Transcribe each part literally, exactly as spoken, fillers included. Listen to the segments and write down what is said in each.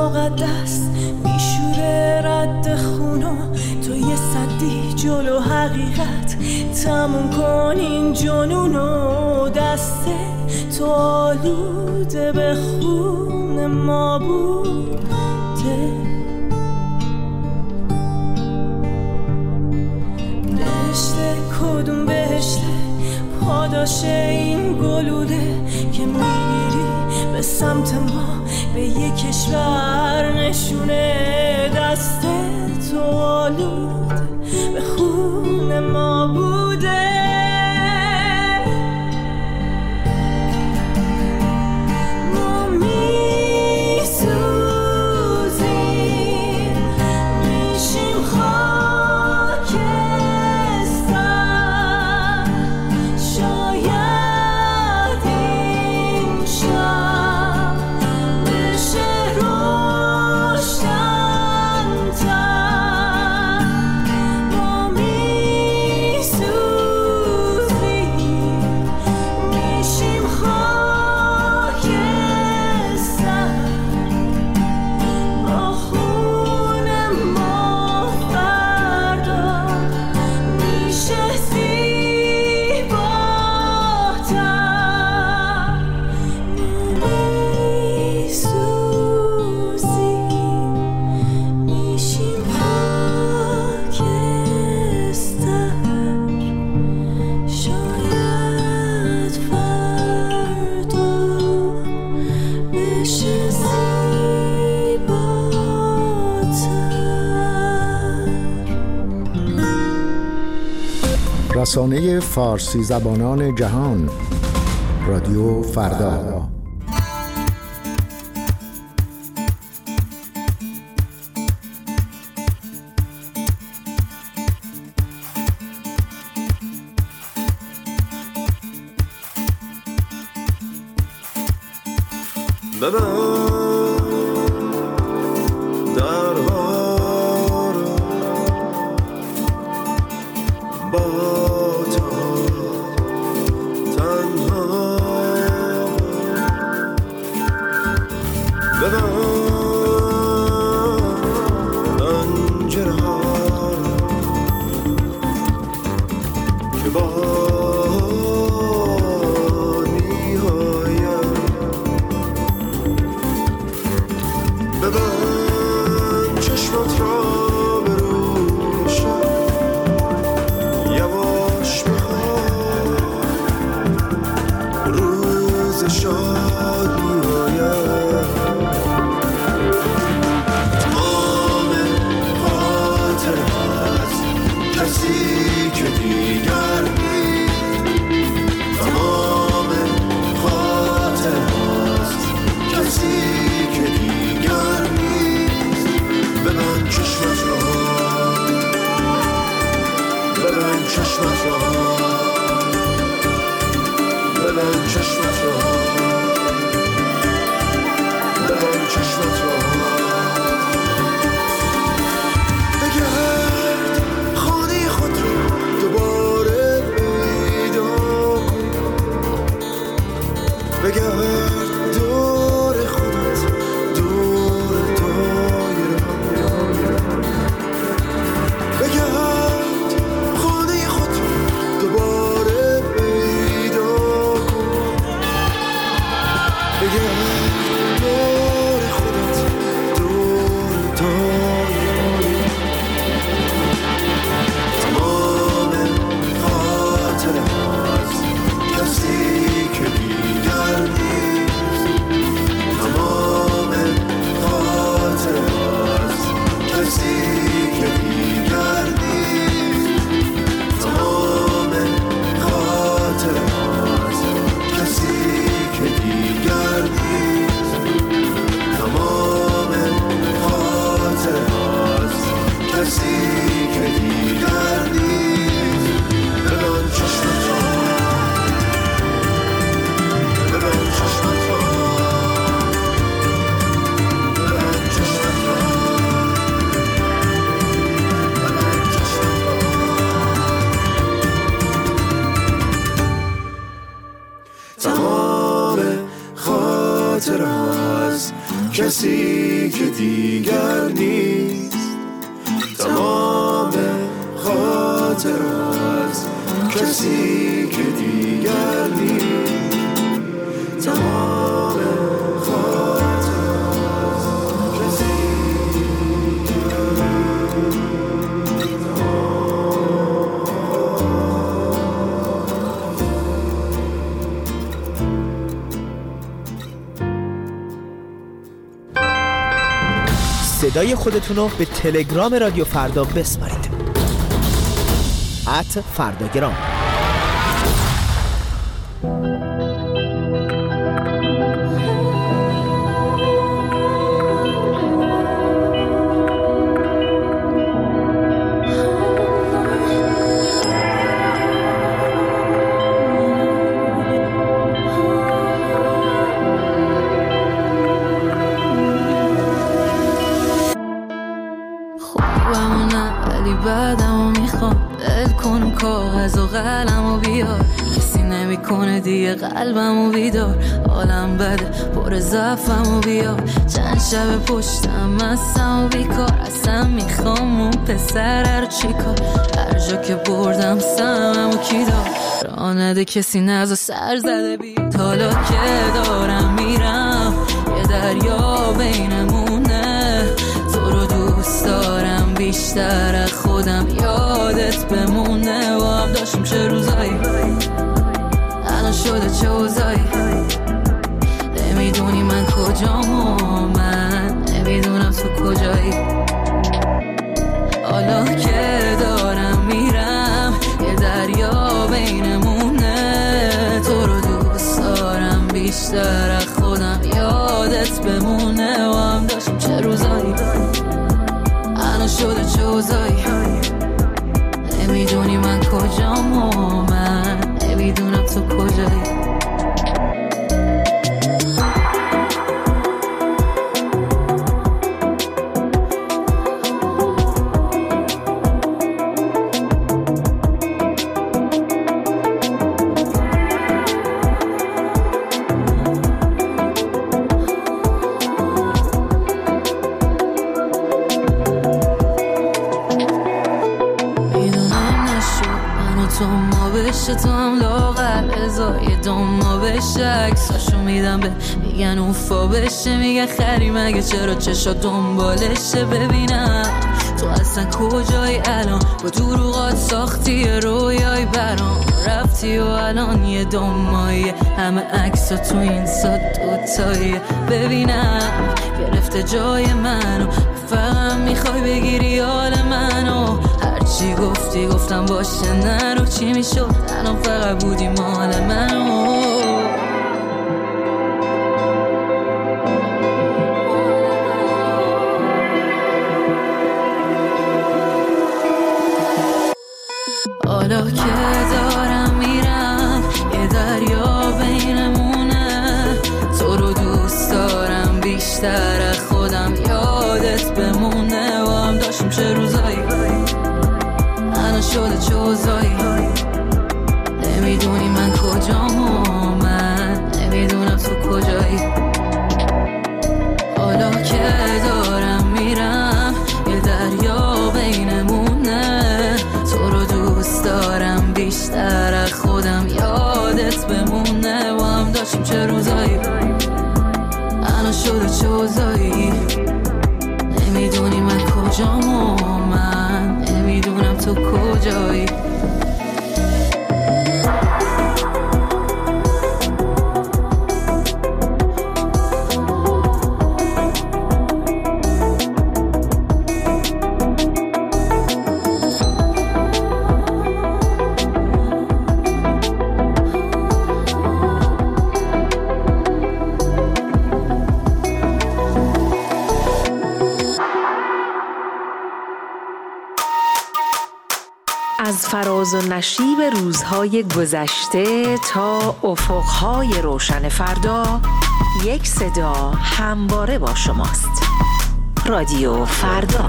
مقدس میشوره رد خونو، تو یه صدی جلو حقیقت تموم کن این جنونو. دست تو آلوده به خون ما بوده، بهشته کدوم بهشته پاداش این گلوله که میگیری به سمت ما به یک کشور نشونه. دست تو آلوده به خون ما بوده. ما میسوزیم میشیم خاکستر، شاید این شب بشه روشن‌تر. ما میسوزیم میشیم خاکستر، با خون ما فردا میشه زیباتر. میسوزیم میشیم خاکستر، شاید فردا بشه زیباتر. رسانه فارسی زبانان جهان، رادیو فردا. ببند درها را با تو تنها، ببند پنجره ها را که باد می‌آید. ببند چشمت را به روشن، یواش بخواه روز شاد می‌آید. تمام خاطره هست کسی که دیگر نیست، تمام خاطره هست کسی که دیگر نیست. ببند چشمت را، ببند چشمت را، ببند چشمت را، ببند چشمت را. بگرد خانه خود را دوباره پیدا کن، بگرد دور خودت، دور دایره. که دیگر نیست، تمام خاطرات کسی که دیگر نیست، تمام خاطرات کسی صدای خودتون رو به تلگرام رادیو فردا بسپارید. ات فرداگرام. بعدمو میخوام دل کن کاغذ و قلمو بیار، کسی نمیکنه دیگه قلبمو بیدار، حالم بده پر ضعفمو بیار، چند شب پشتم مستم و بیکار، اصلا میخوام اون پسر رو چیکار، هر جا که بردم سممو کی دار، راه نده کسی نزا سر زده بیاد، حالا که دارم میرم یه دریا بینمونه، تو رو دوست دارم بیشتر از خودم، یادت بمونه و هم داشتیم چه روزایی، الان شده چه اوضاعی، نمیدونی من کجام و من نمیدونم تو کجایی، حالا که دارم میرم یه دریا بینمونه، تو رو دوست دارم بیشتر از خودم، یادت بمونه و هم داشتیم چه روزایی، الان شده چه اوضاعی، نمیدونی من کجام و من نمیدونم تو کجایی. تو هم لاغر ازای دوما بشه، عکساشو میدم به میگن اوفا بشه، میگن خری مگه چرا چشا دنبالشه، ببینم تو اصلا کجایی الان، با دروغات ساختی رویای برام، رفتی و الان یه دومایی، همه عکسا تو این سا دوتایی، ببینم گرفته جای منو، فقط میخوای بگیری حال منو، چی گفتی گفتم باشه نرو، چی میشد الان فقط بودی مال منو، حالا که دارم میرم یه دریا بینمونه، تو رو دوست دارم بیشتر از خودم، یادت بمونه و هم داشتیم چه روزایی، شده چه اوضاعی، نمیدونی من کجام و من نمیدونم تو کجایی، حالا که دارم میرم یه دریا بینمونه، تو رو دوست دارم بیشتر از خودم، یادت بمونه و هم داشتیم چه روزایی، الان شده چه اوضاعی، نمیدونی من کجام و من نمیدونم تو کجایی. از فراز و نشیب روزهای گذشته تا افقهای روشن فردا، یک صدا همواره با شماست. رادیو فردا.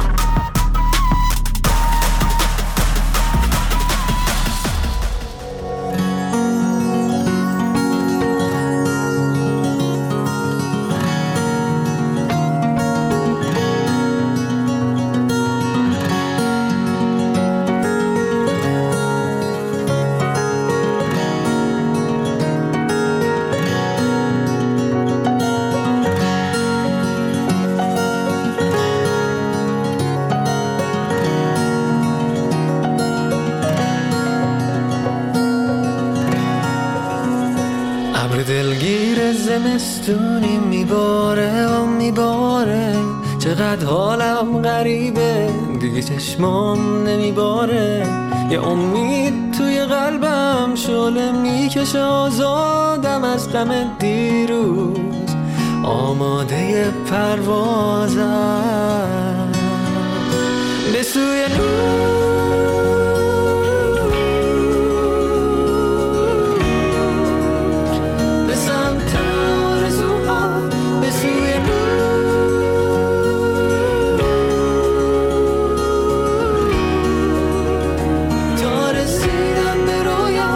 زمستونی میباره و میباره، چقدر حالم غریبه دیگه چشمام نمیباره. یه امید توی قلبم شعله میکشه، آزادم از غم دیروز، آماده پروازم به سوی نور، به سمت آرزوها، به سوی نور، تا رسیدم به رویا.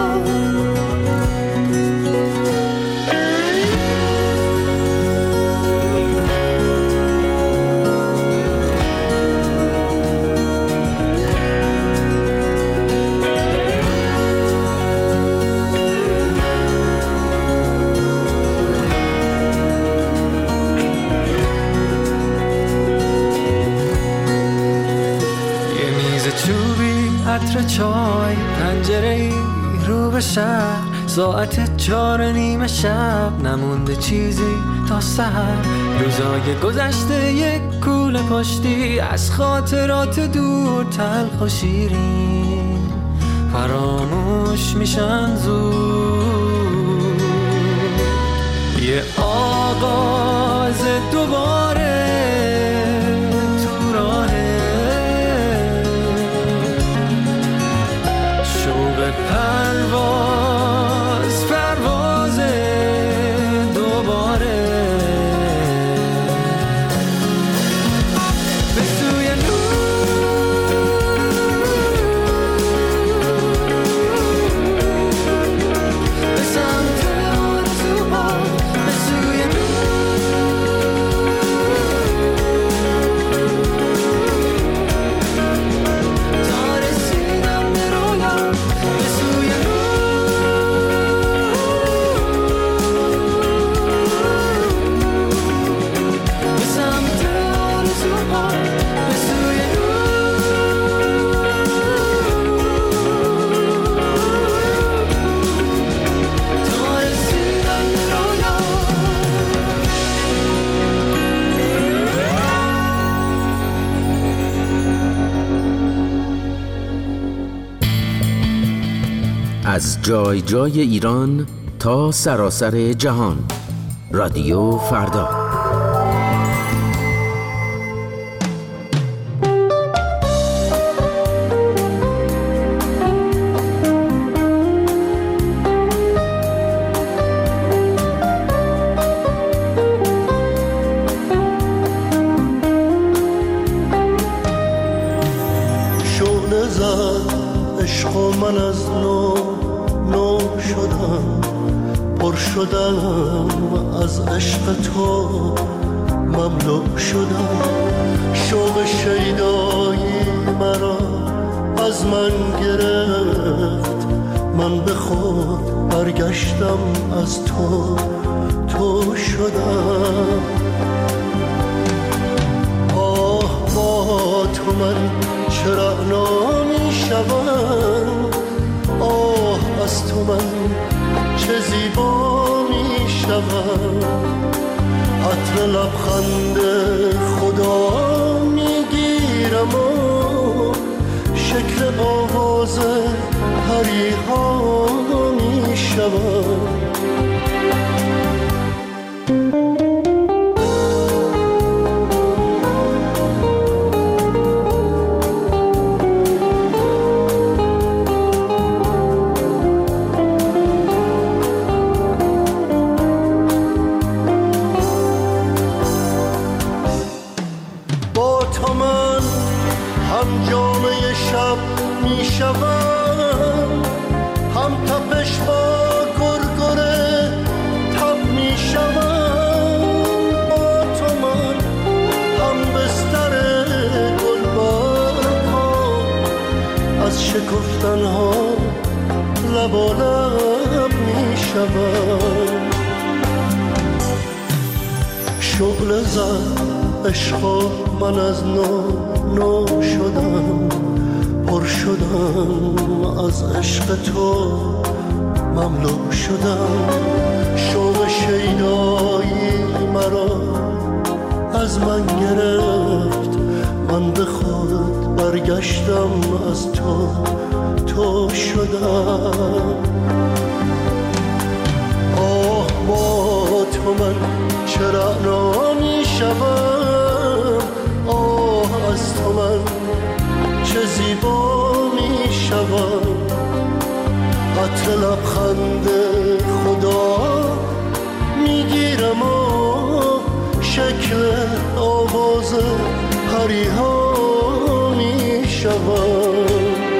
عطر چای، پنجره‌ای رو به شهر، ساعت چار نیم شب، نمونده چیزی تا سحر. روزای گذشته یک کوله پشتی، از خاطرات دور تلخ و شیرین فراموش میشن زود. یه آغاز دوباره تو راهه، پرواز پرواز دوباره به سوی نور، به سمت آرزوها، به سوی تا رسیدم به رویا، به سوی از جای جای ایران تا سراسر جهان، رادیو فردا. شعله زد عشق و من از نو نو شدم، پر شدم از عشق تو، مملو شدم. شوق شیدایی مرا از من گرفت، من به خود برگشتم از تو، تو شدم. آه با تو من چرا نمی شوم، آه از تو من چه زیبا می شوم. عطر لبخند خدا می گیرم و شکل آواز پریها می شوم. شکفتنها لب و لب می شود. شعله زد عشق و من از نو نو شدم، پر شدم از عشق تو، مملو شدم. شوق شیدایی مرا از من گرفت، من به خود برگشتم، از تو تو شدم. آه با تو من چرا نمی شوم، آه از تو من چه زیبا می شوم. عطر لبخند خدا میگیرم و شکل آواز پریها می شوم.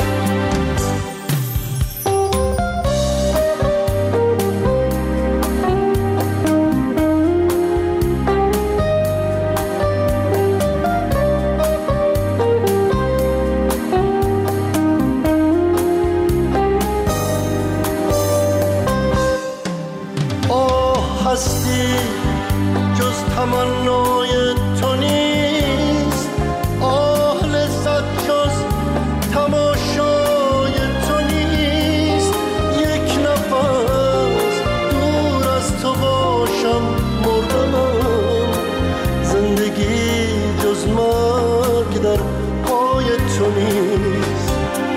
تمنای تو نیست، آه لذت جز تماشای تو نیست. یک نفس دور از تو باشم مردم، زندگی جز مرگ در پای تو نیست.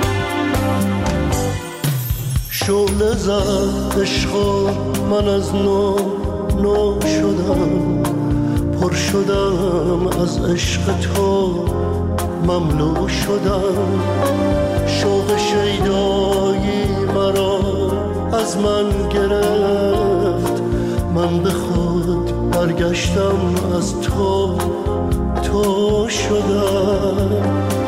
شعله زد عشق من از نو نو شدم، پر شدم از عشق تو مملو شدم. شوق شیدایی مرا از من گرفت، من به خود برگشتم، از تو تو شدم.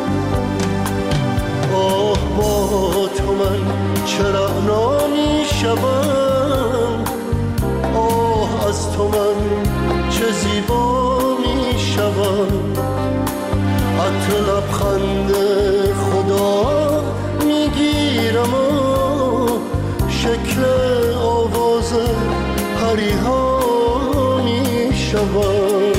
آه با تو من چرا نمی شوم، آه از تو من چه زیبا می شوم. عطر لبخند خدا میگیرم و شکل آواز پریها می شوم.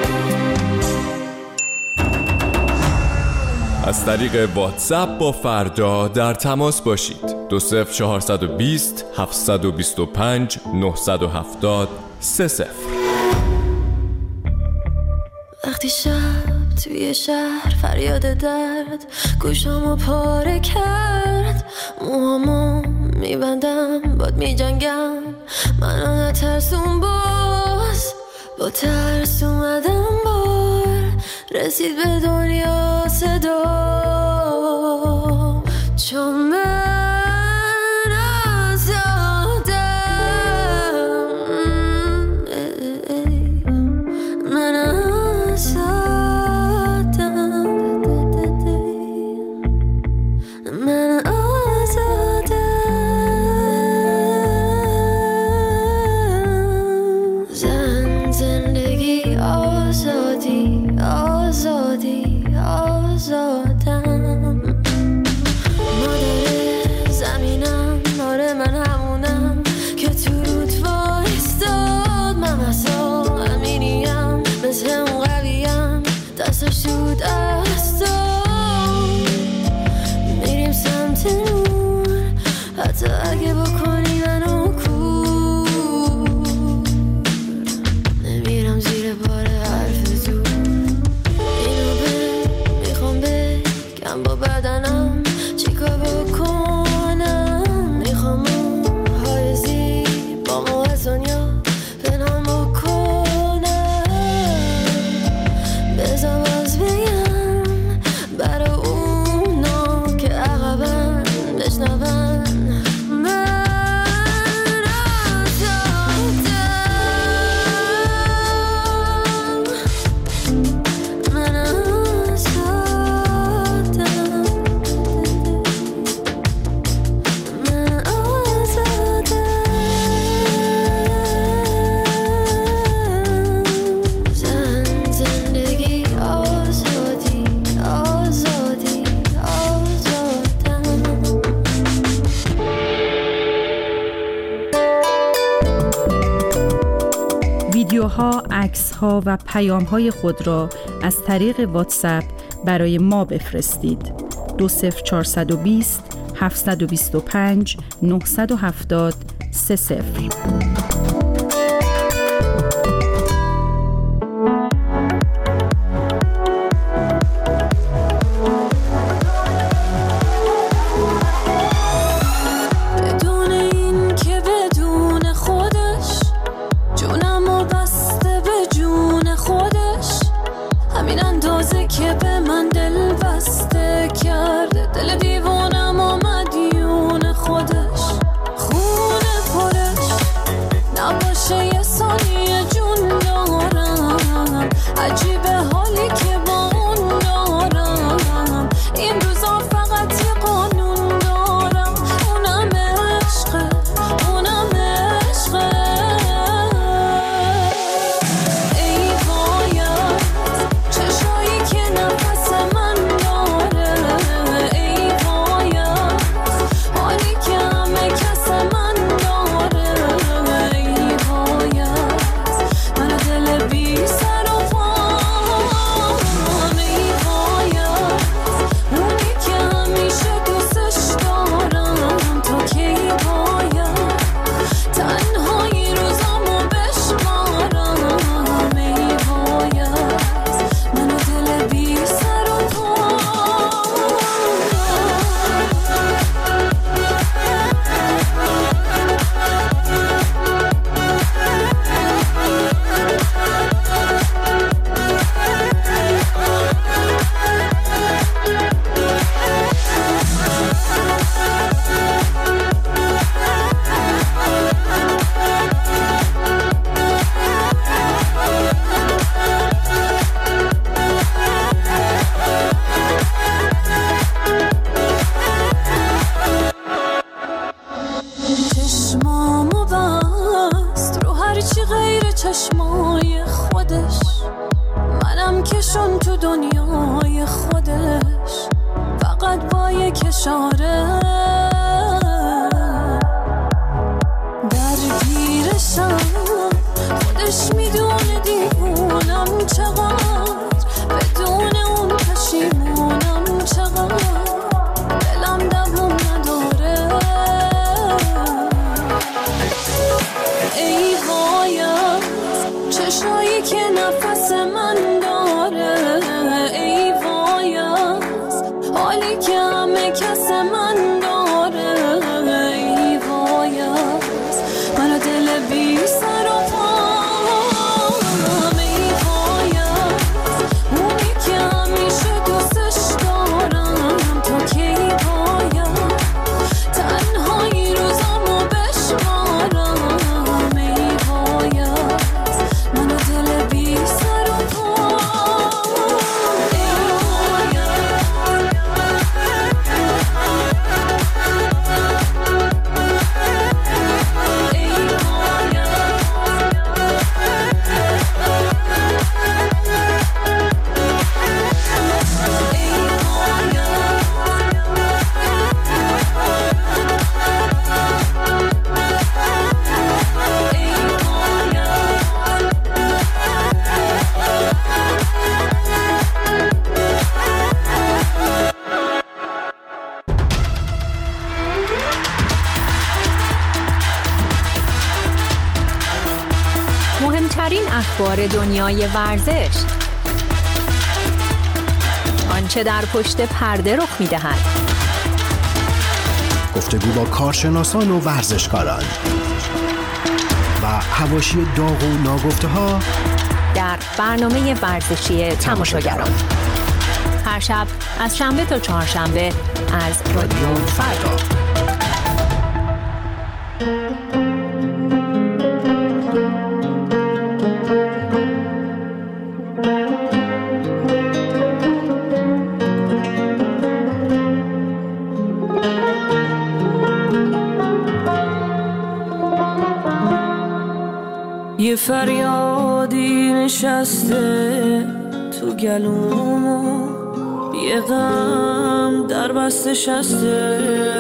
از طریق واتساپ با فردا در تماس باشید. دو صفر چهارصد و بیست هفتصد و بیست و پنج نهصد و هفتاد سه صفر. وقتی شب توی شهر فریاد درد گوشامو پاره کرد، موهامو میبندم باد میجنگم، منو نترسون باز، با ترس اومدم بار، رسید به دنیا صدا، چون من آزادم، من آزادم، من آزادم. زن زندگی آزادی آزادی آزادم. مادر زمینم، آره من همونم که تو رود وایستاد، من اصلا امینیم، مثل اون قویم، دستش تو دستم، میریم سمت نور، حتی اگه بکنی منو کور، نمیرم زیر بار حرف زور. اینو به میخوام بگم با بدنم چیکار بکنم، میخوام موهای زیبامو از دنیا پنهان بکنم، بذار باز بگم برا اونا که عقبن بشنون، من آزادم، من آزادم، من آزادم. زن زندگی آزادی آزادی آزادم. ویدیوها، عکس‌ها و پیام‌های خود را از طریق واتساپ برای ما بفرستید. دو صفر چهارصد و بیست هفت دو پنج نه هفت صفر سه صفر. مهمترین اخبار دنیای ورزش، آنچه در پشت پرده رخ می‌دهد، گفتگو با کارشناسان و ورزشکاران و حواشی داغ و ناگفته‌ها در برنامه ورزشی تماشاگران، هر شب از شنبه تا چهارشنبه از رادیو فردا. یه فریادی نشسته تو گلومو، یه غم در بسته شسته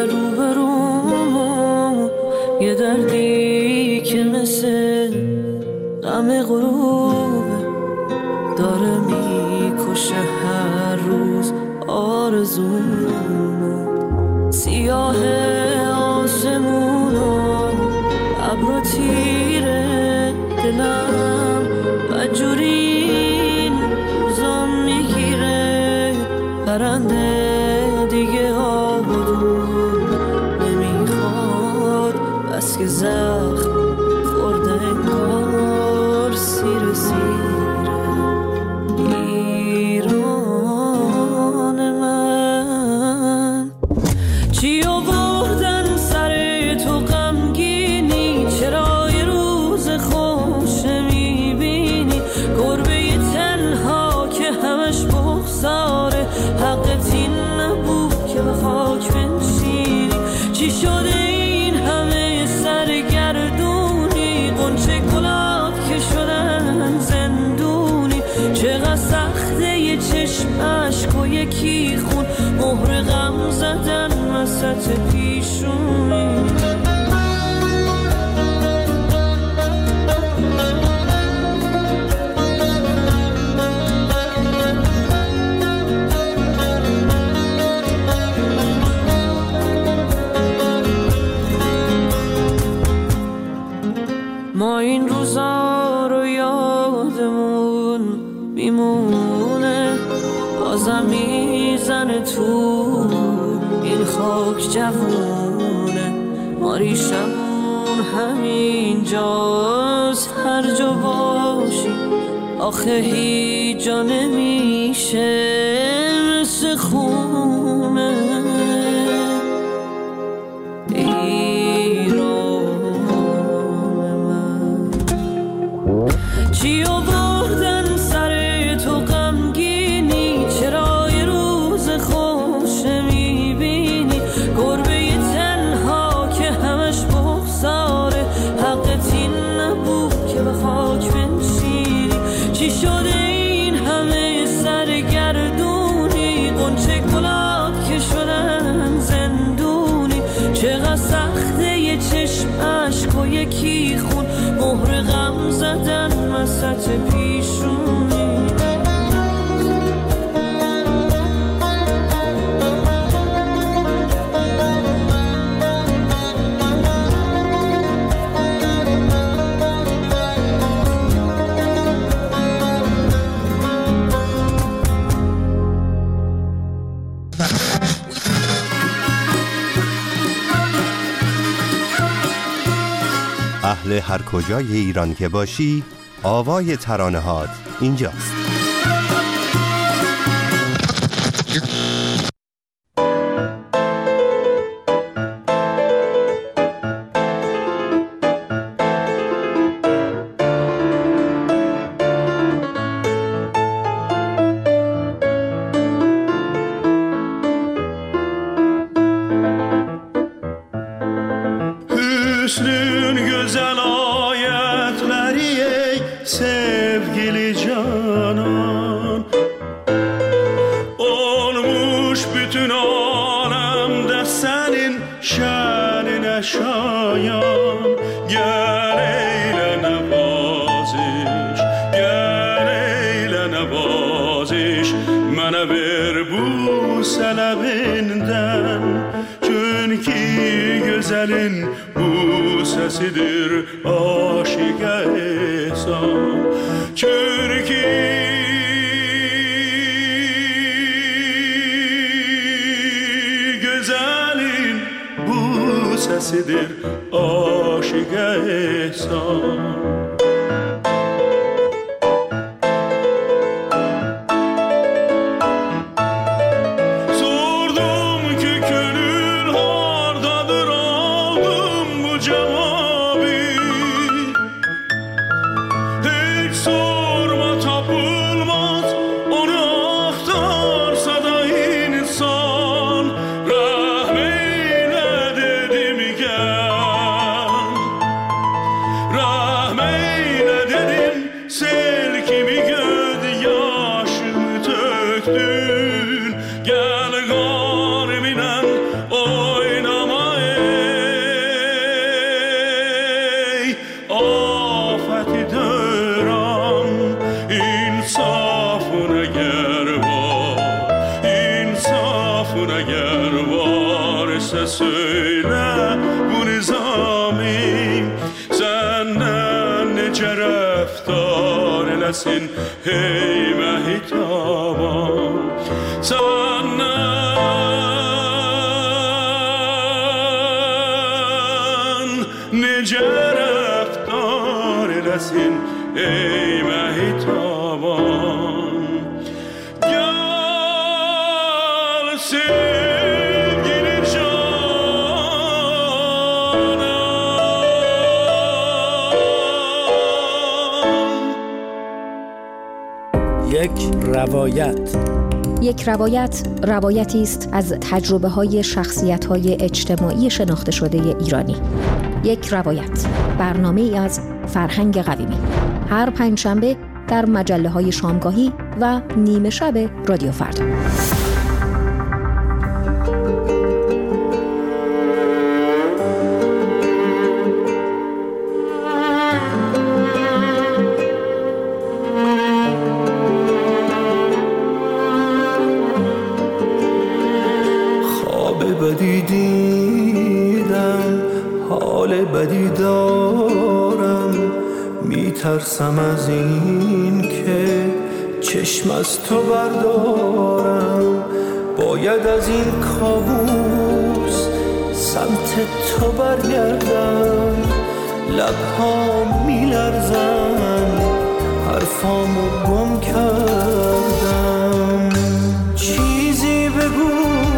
روبرومو، یه دردی که مثل غم غروبه داره میکشه هر روز آرزومو. سیاه آسمون و ابر و تیره دلم بدجوری روزام میگیره پرنده دیگه آبادون نمیخواد بس که زخم خورده انگار سیر سیره ایران من چی آوردن سر تو غمگینی چرا یه روز خوش میبینی گربه تنها که همش بغضاره حقت این نبود که به خاک بنشینی چی شده این همه سرگردونی قنچه گلاب که شدن زندونی چقدر سخته یه چشم عشق و یکی خون مهر غم زدن وسط پیشونی ما این روزا رو یادمون میمونه بازم میزنه تو این خاک جوونه ما ریشمون همین جاست هر جا باشی آخه هیچ جا نمیشه مثل خونه چی آوردن سر تو غمگینی چرا یه روز خوش میبینی گربه تنها که همش بغضاره حقت این نبود که به خاک بنشینی چی شده این همه سرگردونی قنچه گلاب که شدن زندونی چقدر سخته یه چشم عشق و یکی خون مهر غم زدن وسط پیشونی اهل هر کجای ایران که باشی آوای ترانه‌هات اینجاست. Hüsnün güzel ayetleri ey sevgili canan olmuş bütün alemde senin şanine şayan gel eyle nevaziş gel eyle nevaziş mene ver bu selebinden çünkü güzelin bu sesidir aşık ehsan çünkü güzelin bu sesidir aşık ehsan varsa söyle bu nizami senden nece rəftar eləsin hey məhitaman senden nece rəftar eləsin ey məhitaman gel sevgili یک روایت. یک روایت روایتی است از تجربه‌های شخصیت‌های اجتماعی شناخته شده ایرانی. یک روایت برنامه‌ای از فرهنگ قویمی. هر پنجشنبه در مجله‌های شامگاهی و نیمه شب رادیو فردا. بدی دیدم حال بدی دارم میترسم از این که چشم از تو بردارم باید از این کابوس سمت تو برگردم لبهام میلرزن حرفامو گم کردم چیزی بگو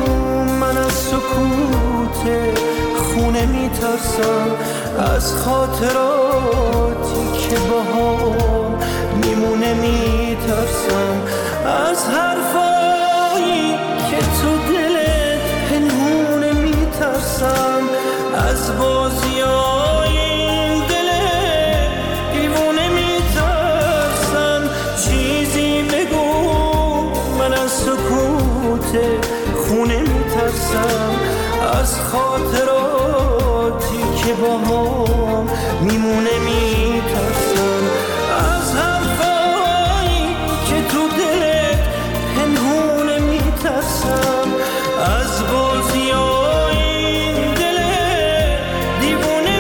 سکوت خونه میترسم از خاطراتی که باهام میمونه میترسم از حرفایی که تو دلت پنهونه میترسم از بازیای این دل دیوونه میترسم چیزی بگو من از سکوت خونه میترسم از خاطراتی که با هم میمونه میترسم از حرفایی که تو دلت پنهونه میترسم از بازیای این دل دیوونه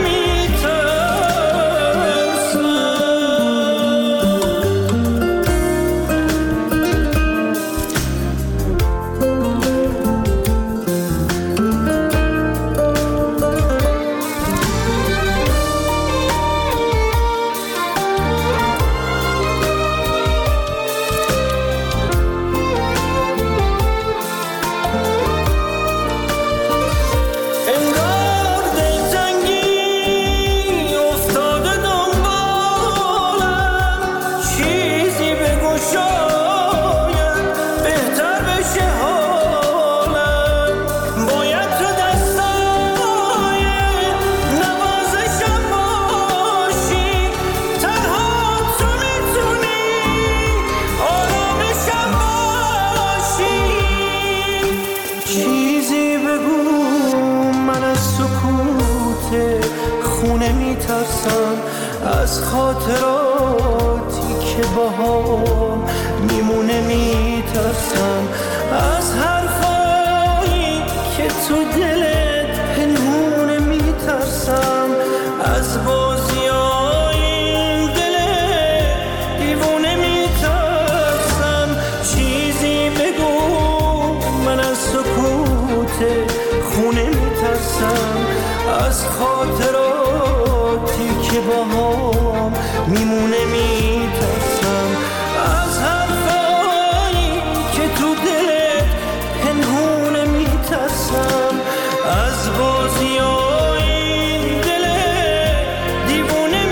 از خاطراتی که با هم میمونه میترسم از حرفایی که تو دلت پنهونه میترسم از بازیای این دل دیوونه میترسم چیزی بگو من از سکوت خونه میترسم از خاطراتی که با هم میمونه میترسم از حرفایی که تو دلت پنهونه میترسم از بازیای این دل دیوونه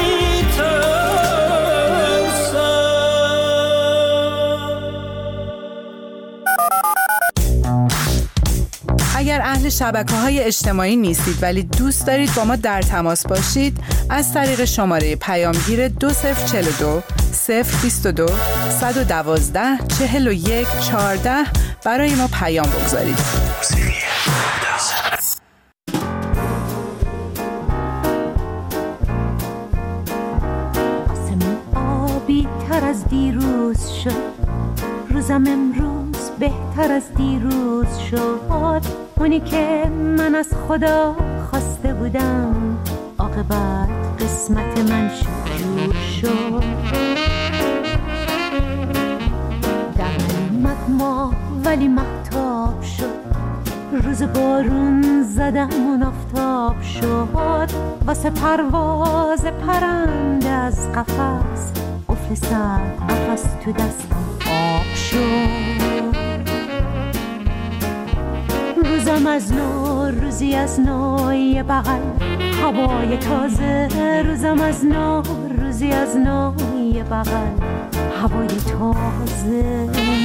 میترسم. اگر اهل شبکه‌های اجتماعی نیستید ولی دوست دارید با ما در تماس باشید از طریق شماره پیامگیر دو صفر چهل و دو صفر بیست و دو صد و دوازده چهل و یک چهارده برای ما پیام بگذارید. آسمون آبی تر از دیروز شد روزم امروز بهتر از دیروز شد، اونی که من از خدا خواسته بودم عاقبت قسمت من جور شد. در نیامد ما ولی مهتاب شد، روز بارون زدم اون آفتاب شد، واسه پرواز پرنده از قفس قفل سر قفس تو دستم آب شد. روزم از نو روزی از نو یه بغل هوای تازه، روزم از نو روزی از نو یه بغل هوای تازه.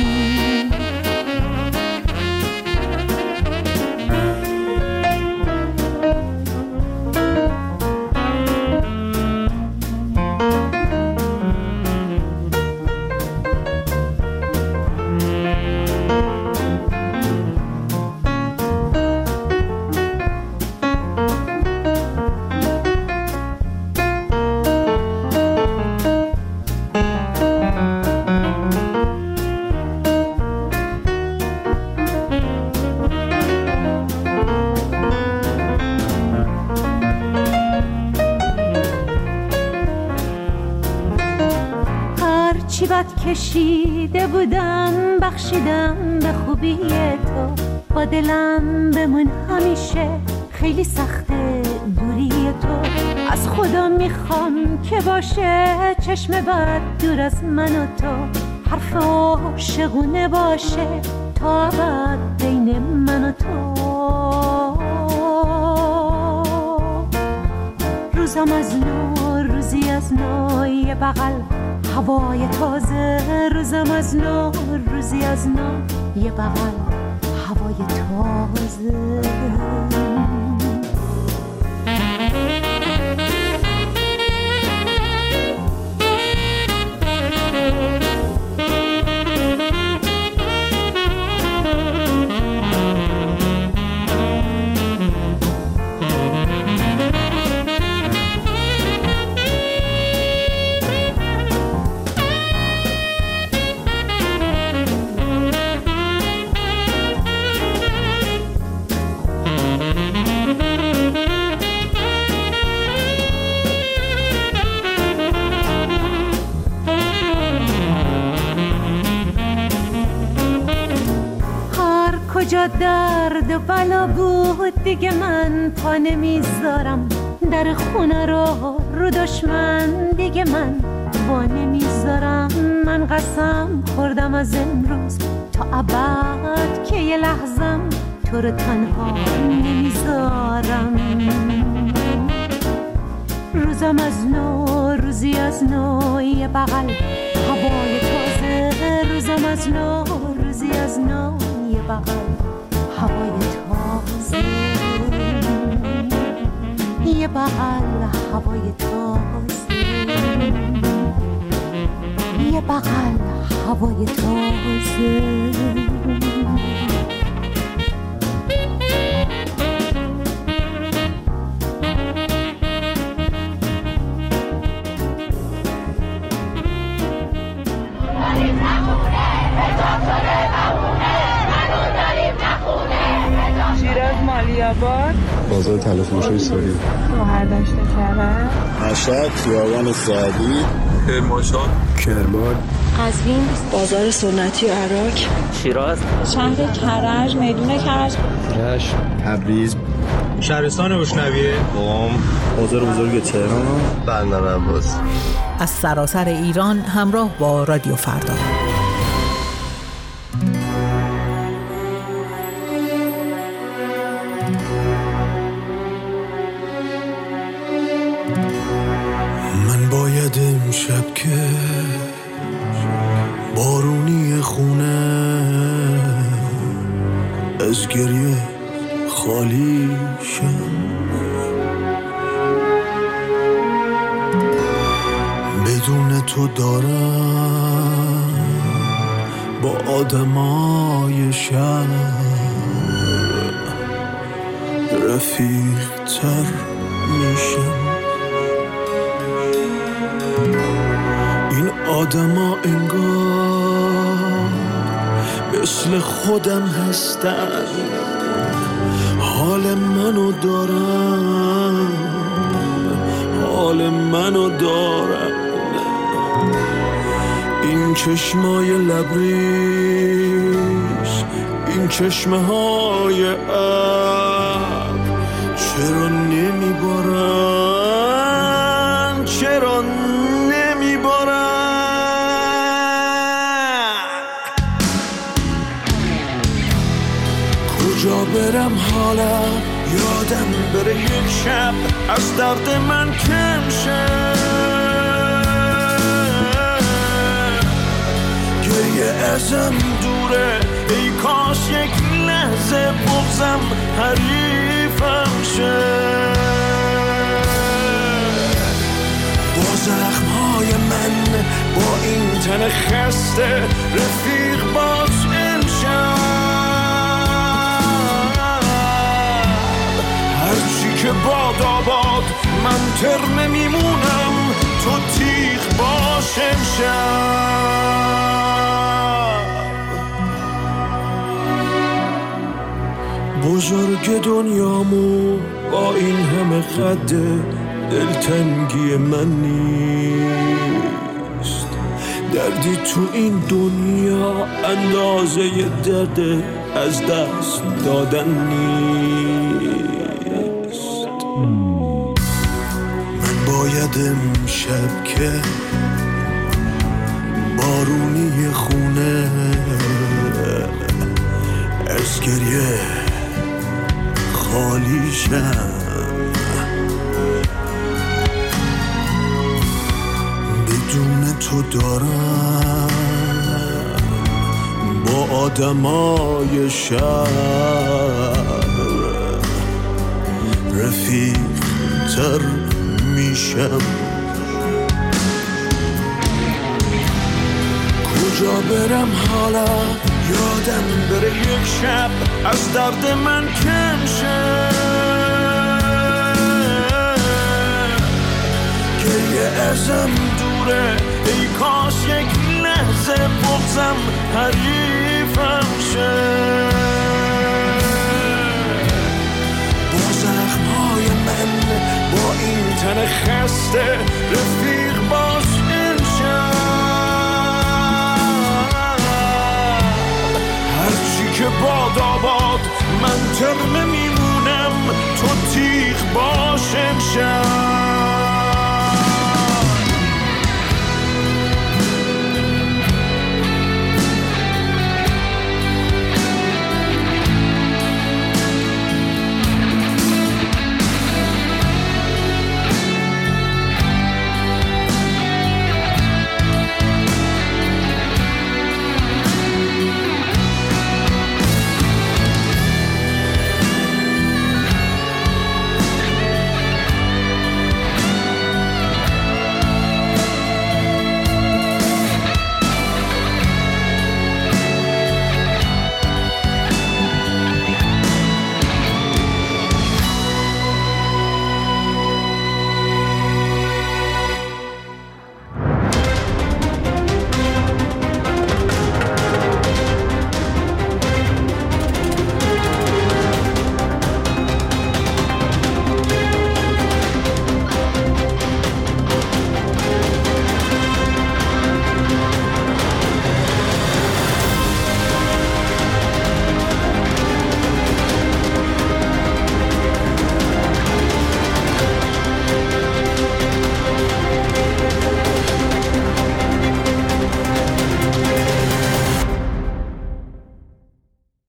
چی بد کشیده بودم بخشیدم به خوبی تو، با دلم بمون همیشه خیلی سخته دوری تو. از خدا میخوام که باشه چشم بد دور از من و تو، حرف عاشقونه باشه تا ابد بین من و تو. روزم از نو روزی از نو یه بغل هوای تازه، روزم از نو روزی از نو یه بغل هوای تازه. کجا درد و بلا بود دیگه من پا نمیذارم، در خونه رو رو دشمن دیگه من با نمیذارم. من قسم خوردم از امروز تا ابد که یه لحظم تو رو تنها نمیذارم. روزم از نو روزی از نو یه بغل هوای تازه، روزم از نو روزی از نو یه بغل هوای تازه، یه بغل هوای تازه، یه بغل هوای تازه. شیراز مالیاباد، بازار تلفروشی ساری، شهردشت کرج، مشهد خیابان سعدی، کرمانشاه، کرمان، قزوین، بازار سنتی عراق، شیراز، شهر کرج، میدون کرج، رشت، تبریز، شهرستان گشنویه، قم، بازار بزرگ تهران، بندر عباس. از سراسر ایران همراه با رادیو فردا. من باید امشب که بارونی خونه از گریه خالی شم، بدون تو دارم با آدمای شهر رفیق تر میشم. این آدما انگار به مثل خودم هستن، حال منو دارن، حال منو دارن. این چشمای لبریز، این چشمه های اب چرا نمیبارن، چرا نمیبارن؟ کجا برم حالا یادم بره یک شب از درد من کم شه، گریه ازم دوره ای کاش یک لحظه بغزم حریفم شه. با زخمهای من با این تن خسته رفیق باز امشب، هرچی که باد آباد من ترمه میمونم، تو تیغ باش امشب. بزرگ دنیامو با این همه خد دلتنگی من نیست، دردی تو این دنیا اندازه درد از دست دادن نیست. من باید امشب که بارونی خونه از گریه خالی شم، بدون تو دارم با آدمای شهر رفیق تر میشم. کجا برم حالا یادم بره یک شب از درد من کم شه، گریه ازم دوره ای کاش یک لحظه بغزم حریفم شه. با زخمهای من با این تن خسته رفیق باش که باد آباد من ترمه میمونم، تو تیغ باش امشب.